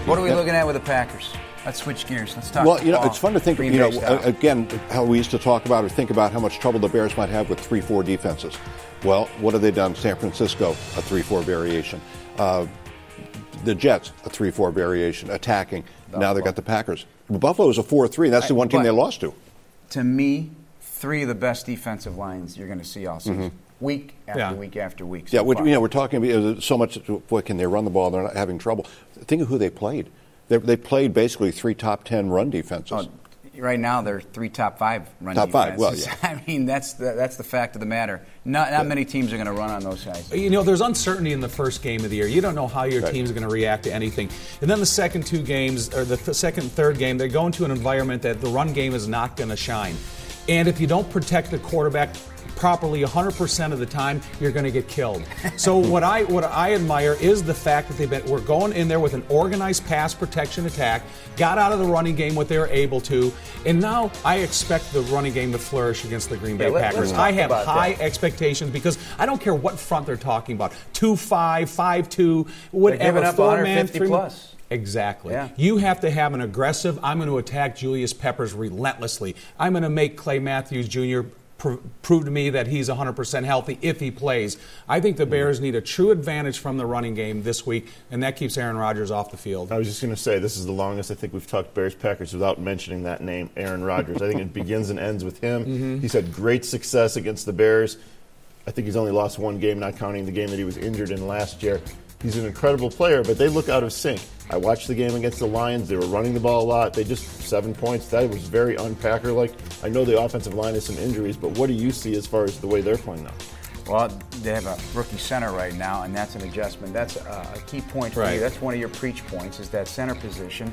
What are we looking at with the Packers? Let's switch gears. Let's talk. Well, it's fun to think, again, how we used to talk about or think about how much trouble the Bears might have with 3-4 defenses. Well, what have they done? San Francisco, a 3-4 variation. The Jets, a 3-4 variation, attacking. Buffalo. Now they got the Packers. Buffalo is a 4-3. That's the one team they lost to. To me, 3 of the best defensive lines you're going to see all season. Week after week after week. So we're talking about so much, boy, can they run the ball? They're not having trouble. Think of who they played. They played basically 3 top 10 run defenses. Right now, they're 3 top 5 run top defenses. 5, well, yeah. I mean, that's the fact of the matter. Not many teams are going to run on those guys. There's uncertainty in the first game of the year. You don't know how your team's going to react to anything. And then the second 2 games, or the second and third game, they go into an environment that the run game is not going to shine. And if you don't protect the quarterback properly 100% of the time, you're going to get killed. So what I admire is the fact that we're going in there with an organized pass protection attack, got out of the running game what they were able to, and now I expect the running game to flourish against the Green Bay Packers. I have high expectations because I don't care what front they're talking about, 2-5, 5-2, whatever. They're giving up 150 plus. Exactly. Yeah. You have to have an aggressive, I'm going to attack Julius Peppers relentlessly. I'm going to make Clay Matthews Jr. prove to me that he's 100% healthy if he plays. I think the Bears need a true advantage from the running game this week, and that keeps Aaron Rodgers off the field. I was just going to say, this is the longest I think we've talked Bears-Packers without mentioning that name, Aaron Rodgers. I think it begins and ends with him. He's had great success against the Bears. I think he's only lost 1 game, not counting the game that he was injured in last year. He's an incredible player, but they look out of sync. I watched the game against the Lions. They were running the ball a lot. They just 7 points. That was very un-Packer-like. I know the offensive line has some injuries, but what do you see as far as the way they're playing now? Well, they have a rookie center right now, and that's an adjustment. That's a key point for you. That's one of your preach points, is that center position.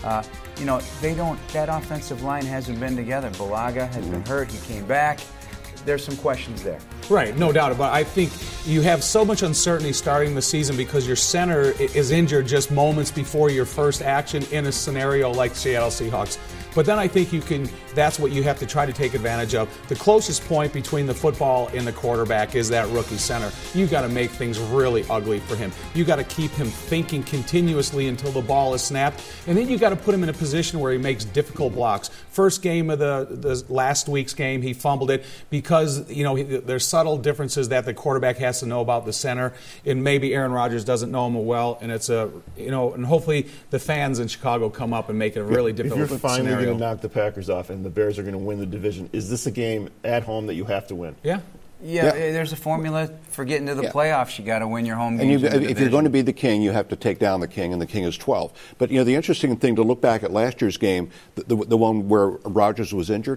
That offensive line hasn't been together. Balaga has been hurt. He came back. There's some questions there. Right, no doubt about it. I think you have so much uncertainty starting the season because your center is injured just moments before your first action in a scenario like Seattle Seahawks. But then I think that's what you have to try to take advantage of. The closest point between the football and the quarterback is that rookie center. You've got to make things really ugly for him. You've got to keep him thinking continuously until the ball is snapped. And then you've got to put him in a position where he makes difficult blocks. First game of the last week's game, he fumbled it because, there's subtle differences that the quarterback has to know about the center. And maybe Aaron Rodgers doesn't know him well. And it's and hopefully the fans in Chicago come up and make it a really difficult scenario. Going to knock the Packers off and the Bears are going to win the division. Is this a game at home that you have to win? Yeah, there's a formula for getting to the playoffs. You got to win your home games. And if you're going to be the king, you have to take down the king, and the king is 12. But the interesting thing to look back at last year's game, the one where Rodgers was injured.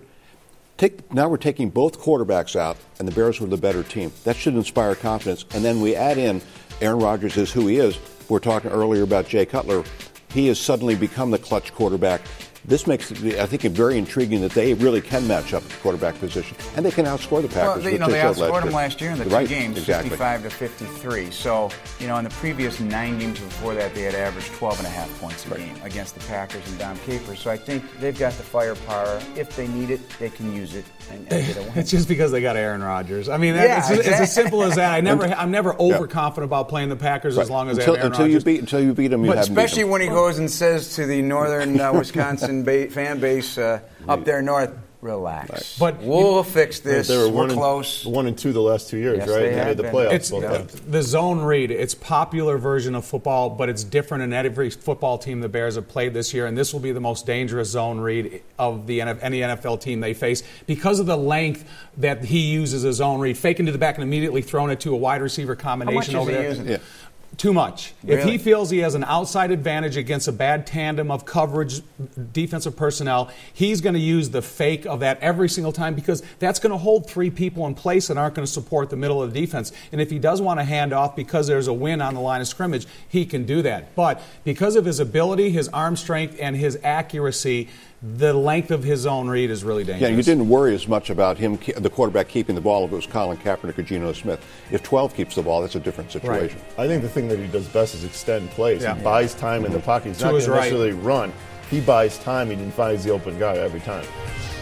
Now we're taking both quarterbacks out, and the Bears were the better team. That should inspire confidence. And then we add in Aaron Rodgers is who he is. We were talking earlier about Jay Cutler. He has suddenly become the clutch quarterback. This makes it, I think, very intriguing that they really can match up at the quarterback position, and they can outscore the Packers. Well, they outscored them last year in the 2 games, exactly. 55-53. So, in the previous 9 games before that, they had averaged 12.5 points a game against the Packers and Dom Capers. So I think they've got the firepower. If they need it, they can use it and get a win. It's just because they got Aaron Rodgers. I mean, it's as simple as that. I'm never overconfident about playing the Packers as long as they have Aaron Rodgers. Until you beat them, you haven't especially beat them. when he goes and says to the northern Wisconsin fan base up there north, relax. Right. But we'll fix this. We're close. 1-2 the last 2 years, Yes, right? They made the playoffs. The zone read, it's a popular version of football, but it's different in every football team the Bears have played this year, and this will be the most dangerous zone read of any NFL team they face because of the length that he uses a zone read, faking to the back and immediately throwing it to a wide receiver combination over there. How much is he using? Yeah. Too much. Really? If he feels he has an outside advantage against a bad tandem of coverage defensive personnel, he's going to use the fake of that every single time because that's going to hold 3 people in place that aren't going to support the middle of the defense. And if he does want to hand off because there's a win on the line of scrimmage, he can do that. But because of his ability, his arm strength, and his accuracy, the length of his own read is really dangerous. Yeah, you didn't worry as much about him, the quarterback, keeping the ball if it was Colin Kaepernick or Geno Smith. If 12 keeps the ball, that's a different situation. Right. I think the thing that he does best is extend plays. Yeah. He buys time in the pocket. He's not going to necessarily run. He buys time and he finds the open guy every time.